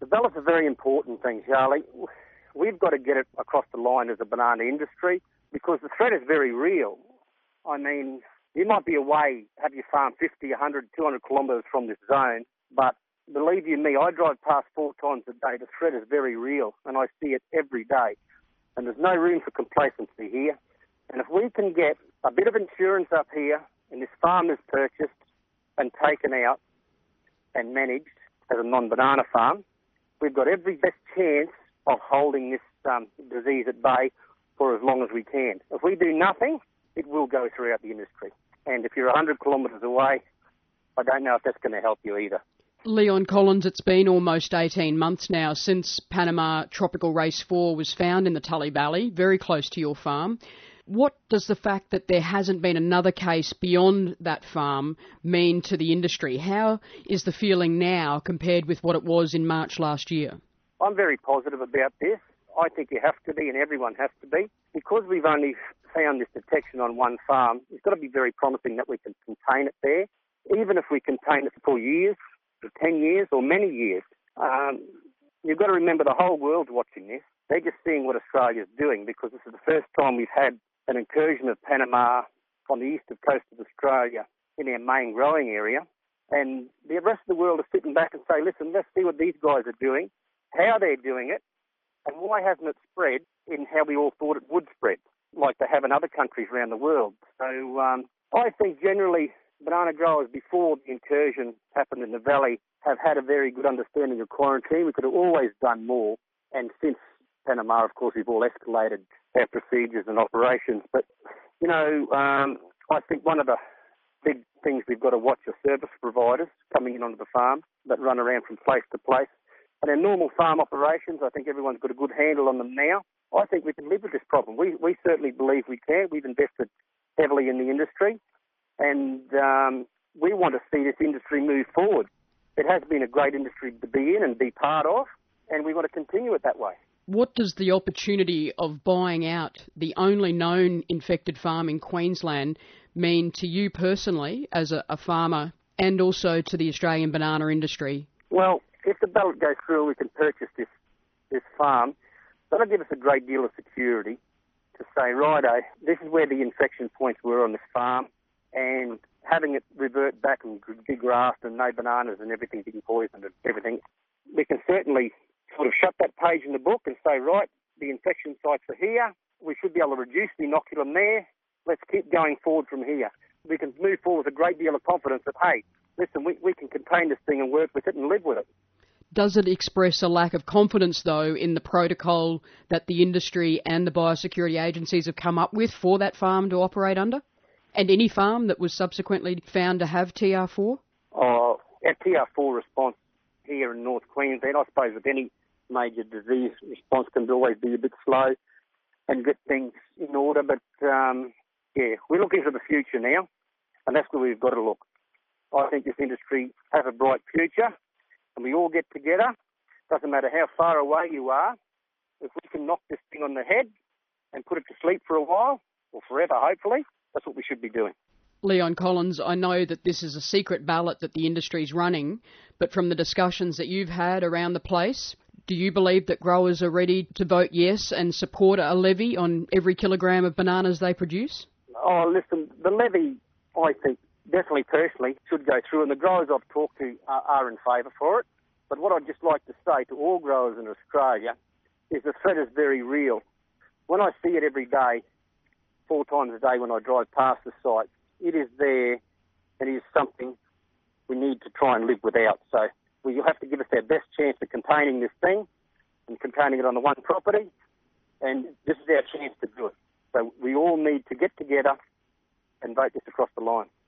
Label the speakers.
Speaker 1: ballot's a very important thing, Charlie. We've got to get it across the line as a banana industry because the threat is very real. I mean, you might be away, have your farm 50, 100, 200 kilometres from this zone, but believe you me, I drive past 4 times a day. The threat is very real, and I see it every day. And there's no room for complacency here. And if we can get a bit of insurance up here, and this farm is purchased and taken out and managed as a non-banana farm, we've got every best chance of holding this disease at bay for as long as we can. If we do nothing, it will go throughout the industry. And if you're 100 kilometres away, I don't know if that's going to help you either.
Speaker 2: Leon Collins, it's been almost 18 months now since Panama Tropical Race 4 was found in the Tully Valley, very close to your farm. What does the fact that there hasn't been another case beyond that farm mean to the industry? How is the feeling now compared with what it was in March last year?
Speaker 1: I'm very positive about this. I think you have to be, and everyone has to be. Because we've only found this detection on one farm, it's got to be very promising that we can contain it there. Even if we contain it for years, for 10 years or many years, you've got to remember the whole world's watching this. They're just seeing what Australia's doing because this is the first time we've had an incursion of Panama on the eastern coast of Australia in our main growing area. And the rest of the world is sitting back and say, listen, let's see what these guys are doing, how they're doing it, and why hasn't it spread in how we all thought it would spread, like they have in other countries around the world. So I think generally banana growers before the incursion happened in the valley have had a very good understanding of quarantine. We could have always done more. And since Panama, of course, we've all escalated our procedures and operations. But, you know, I think one of the big things we've got to watch are service providers coming in onto the farm that run around from place to place. And in normal farm operations, I think everyone's got a good handle on them now. I think we can live with this problem. We certainly believe we can. We've invested heavily in the industry, and we want to see this industry move forward. It has been a great industry to be in and be part of, and we want to continue it that way.
Speaker 2: What does the opportunity of buying out the only known infected farm in Queensland mean to you personally as a farmer and also to the Australian banana industry?
Speaker 1: Well, if the ballot goes through and we can purchase this farm, that'll give us a great deal of security to say, righto, this is where the infection points were on this farm, and having it revert back and be grassed and no bananas and everything being poisoned and everything, we can certainly sort of shut that page in the book and say, right, the infection sites are here. We should be able to reduce the inoculum there. Let's keep going forward from here. We can move forward with a great deal of confidence that, hey, listen, we can contain this thing and work with it and live with it.
Speaker 2: Does it express a lack of confidence, though, in the protocol that the industry and the biosecurity agencies have come up with for that farm to operate under? And any farm that was subsequently found to have TR4?
Speaker 1: Our TR4 response here in North Queensland, I suppose with any major disease response can always be a bit slow and get things in order. But, we're looking to the future now, and that's where we've got to look. I think this industry has a bright future, and we all get together. Doesn't matter how far away you are. If we can knock this thing on the head and put it to sleep for a while, or forever, hopefully, that's what we should be doing.
Speaker 2: Leon Collins, I know that this is a secret ballot that the industry's running, but from the discussions that you've had around the place, do you believe that growers are ready to vote yes and support a levy on every kilogram of bananas they produce?
Speaker 1: Oh, listen, the levy, I think, definitely personally should go through, and the growers I've talked to are in favour for it. But what I'd just like to say to all growers in Australia is the threat is very real. When I see it every day, 4 times a day when I drive past the site, it is there, and it is something we need to try and live without. So we'll have to give us our best chance of containing this thing and containing it on the one property, and this is our chance to do it. So we all need to get together and vote this across the line.